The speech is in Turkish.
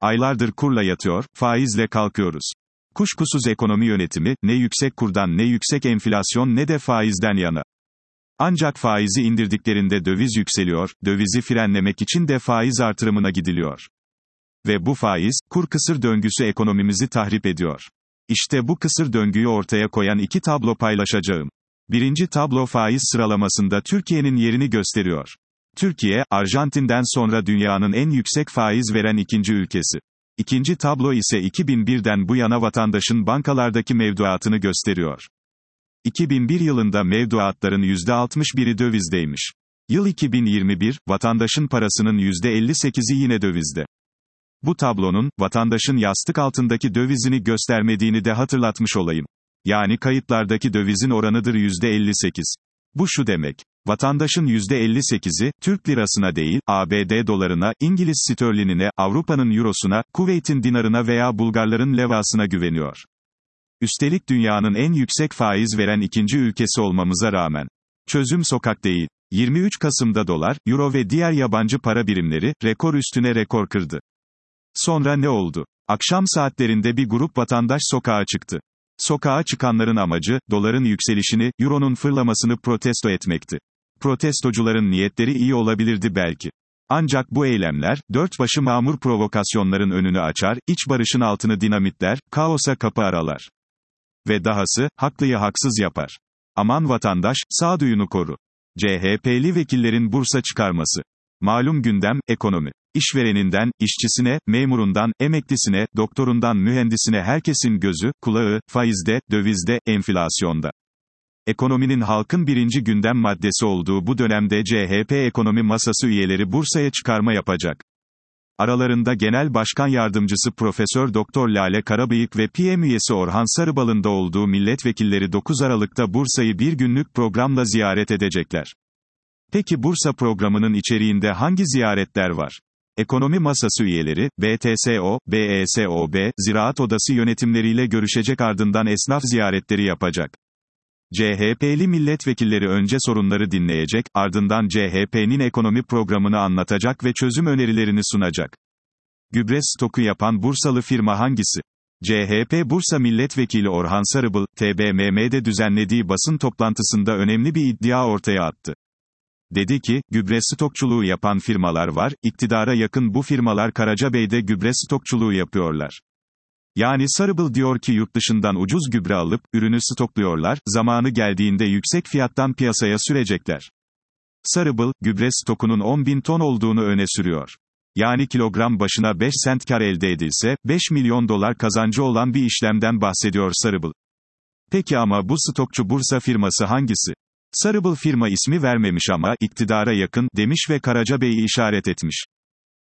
Aylardır kurla yatıyor, faizle kalkıyoruz. Kuşkusuz ekonomi yönetimi, ne yüksek kurdan ne yüksek enflasyon ne de faizden yana. Ancak faizi indirdiklerinde döviz yükseliyor, dövizi frenlemek için de faiz artırımına gidiliyor. Ve bu faiz, kur kısır döngüsü ekonomimizi tahrip ediyor. İşte bu kısır döngüyü ortaya koyan iki tablo paylaşacağım. Birinci tablo faiz sıralamasında Türkiye'nin yerini gösteriyor. Türkiye, Arjantin'den sonra dünyanın en yüksek faiz veren ikinci ülkesi. İkinci tablo ise 2001'den bu yana vatandaşın bankalardaki mevduatını gösteriyor. 2001 yılında mevduatların %61'i dövizdeymiş. Yıl 2021, vatandaşın parasının %58'i yine dövizde. Bu tablonun, vatandaşın yastık altındaki dövizini göstermediğini de hatırlatmış olayım. Yani kayıtlardaki dövizin oranıdır %58. Bu şu demek. Vatandaşın %58'i, Türk lirasına değil, ABD dolarına, İngiliz sterlinine, Avrupa'nın eurosuna, Kuveyt'in dinarına veya Bulgarların levasına güveniyor. Üstelik dünyanın en yüksek faiz veren ikinci ülkesi olmamıza rağmen. Çözüm sokak değil. 23 Kasım'da dolar, euro ve diğer yabancı para birimleri, rekor üstüne rekor kırdı. Sonra ne oldu? Akşam saatlerinde bir grup vatandaş sokağa çıktı. Sokağa çıkanların amacı, doların yükselişini, euronun fırlamasını protesto etmekti. Protestocuların niyetleri iyi olabilirdi belki. Ancak bu eylemler, dört başı mamur provokasyonların önünü açar, iç barışın altını dinamitler, kaosa kapı aralar. Ve dahası, haklıyı haksız yapar. Aman vatandaş, sağduyunu koru. CHP'li vekillerin Bursa çıkarması. Malum gündem, ekonomi. İşvereninden, işçisine, memurundan, emeklisine, doktorundan mühendisine herkesin gözü, kulağı, faizde, dövizde, enflasyonda. Ekonominin halkın birinci gündem maddesi olduğu bu dönemde CHP Ekonomi Masası üyeleri Bursa'ya çıkarma yapacak. Aralarında Genel Başkan Yardımcısı Profesör Doktor Lale Karabıyık ve PM üyesi Orhan Sarıbal'ın da olduğu milletvekilleri 9 Aralık'ta Bursa'yı bir günlük programla ziyaret edecekler. Peki Bursa programının içeriğinde hangi ziyaretler var? Ekonomi Masası üyeleri, BTSO, BESOB, Ziraat Odası yönetimleriyle görüşecek, ardından esnaf ziyaretleri yapacak. CHP'li milletvekilleri önce sorunları dinleyecek, ardından CHP'nin ekonomi programını anlatacak ve çözüm önerilerini sunacak. Gübre stoku yapan Bursalı firma hangisi? CHP Bursa Milletvekili Orhan Sarıbal, TBMM'de düzenlediği basın toplantısında önemli bir iddia ortaya attı. Dedi ki, gübre stokçuluğu yapan firmalar var, iktidara yakın bu firmalar Karacabey'de gübre stokçuluğu yapıyorlar. Yani Sarıbal diyor ki yurt dışından ucuz gübre alıp, ürünü stokluyorlar, zamanı geldiğinde yüksek fiyattan piyasaya sürecekler. Sarıbal, gübre stokunun 10.000 ton olduğunu öne sürüyor. Yani kilogram başına 5 sent kar elde edilse, 5 milyon dolar kazancı olan bir işlemden bahsediyor Sarıbal. Peki ama bu stokçu Bursa firması hangisi? Sarıbal firma ismi vermemiş ama, iktidara yakın, demiş ve Karacabey'i işaret etmiş.